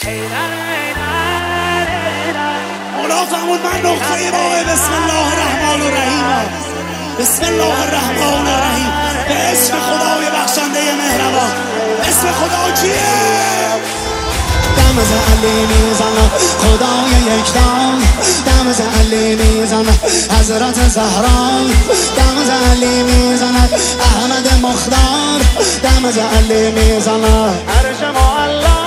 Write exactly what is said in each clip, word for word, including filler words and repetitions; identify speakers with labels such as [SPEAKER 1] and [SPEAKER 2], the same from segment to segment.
[SPEAKER 1] مولا فرمود من نقطه باه بسم الله الرحمن الرحیم. بسم الله الرحمن الرحیم. به اسم خدای بخشنده مهربان. اسم خدا کیه؟
[SPEAKER 2] دم علی میزنه خدای یکتا، دم علی میزنه حضرت زهرا، دم علی میزنه احمد مختار، دم علی میزنه عرش معلا،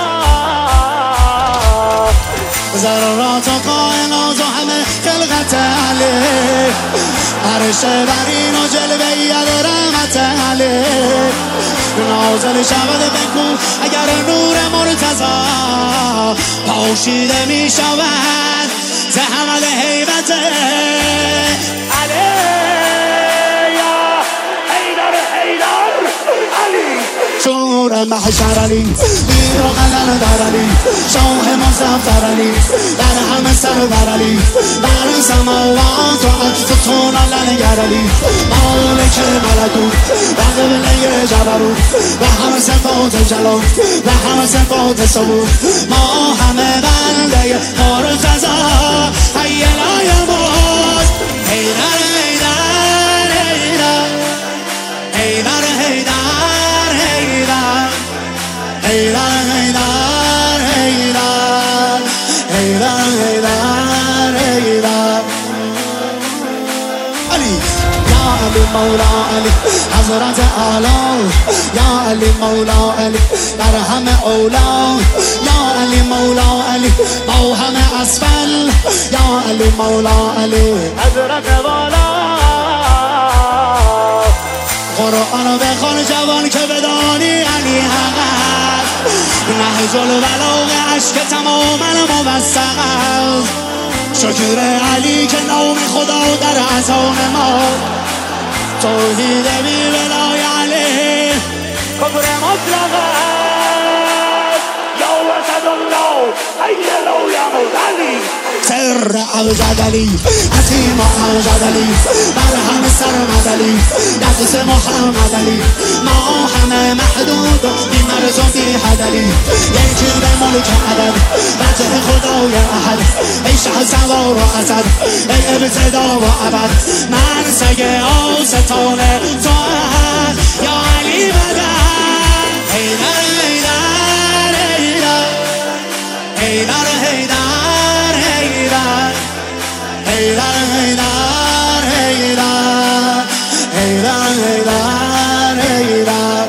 [SPEAKER 2] ذرات و کائنات و همه خلقت علی، عرش برین و جلوه ید رحمت علی، نازل شود بکن اگر نور مرتضی پاشیده می شود ز حمل هیبت علی. یا حیدر حیدر علی، شور محشر علی، میر و قدم در علی، شاه مظفر علی، در همه سرور علی، در سماوات و عکس تون لنگر علی، مالک ملکوت و قبله جبروت و همه صفات جلال و همه صفات ثبوت، ما همه بنده مرتضی حی لا یموت. حیدر حیدر حیدر حیدر حیدر حیدر حیدر حیدر حیدر حیدر حیدر علی، یا علی مولا علی حضرت اعلی، یا علی مولا علی در همه اولا، یا علی مولا علی با همه اسفل، یا علی مولا علی حضرت والا. قرآن بخوان جوان که بدانی علی حق است، نهج البلاغه عشق تماما موثق است، شکر علی که نام خدا در اذان ما، توحید بی ولای علی کفر مطلق است، یا وسد الله حی لا یموت علی، سر اوجد علی، عظیم اوجد علی، مرهم سرمد علی، دست محمد علی، ما همه محدود بی مرز و بی حد علی، یکی به ملک عدد وجه خدای احد، ای شه سوار و اسد، ای ابتدا و ابد، من سگ آستان تو یا علی مدد. حیدر حیدر حیدر حیدر حیدر حیدر حیدر حیدر حیدر حیدر حیدر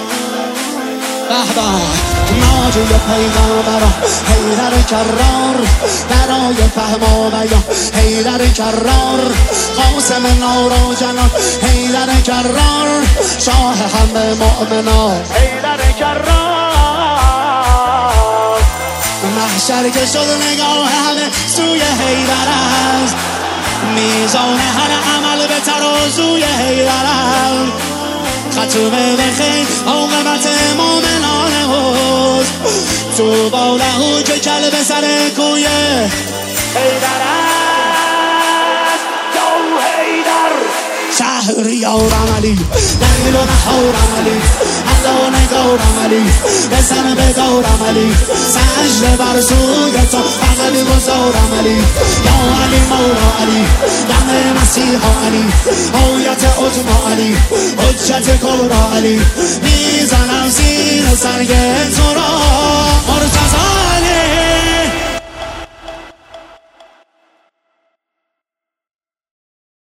[SPEAKER 2] بهبه ناجوی پیغمبر حیدر کرار، برای فهم و بیان حیدر کرار، قاسم نارا جنان حیدر کرار، شاه همه مؤمنان حیدر کرار، محشر که شد نگاه همه سوی حیدر است، میزان هر عمل به ترازوی حیدر است، ختم بخیر عاقبت مومنان هست، تو باله که کلب سر کوی حیدر است، یا حیدر شهریارم علی، دلیل و نهارم علی، الله نگارم علی، بزن بدارم علی، سجده بر سوی تو فقط گذارم علی، یا علی مولا علی، دم مسیحا علی، آیت عظما علی، حجت کبرا علی، میزنم زیر سرگ تو را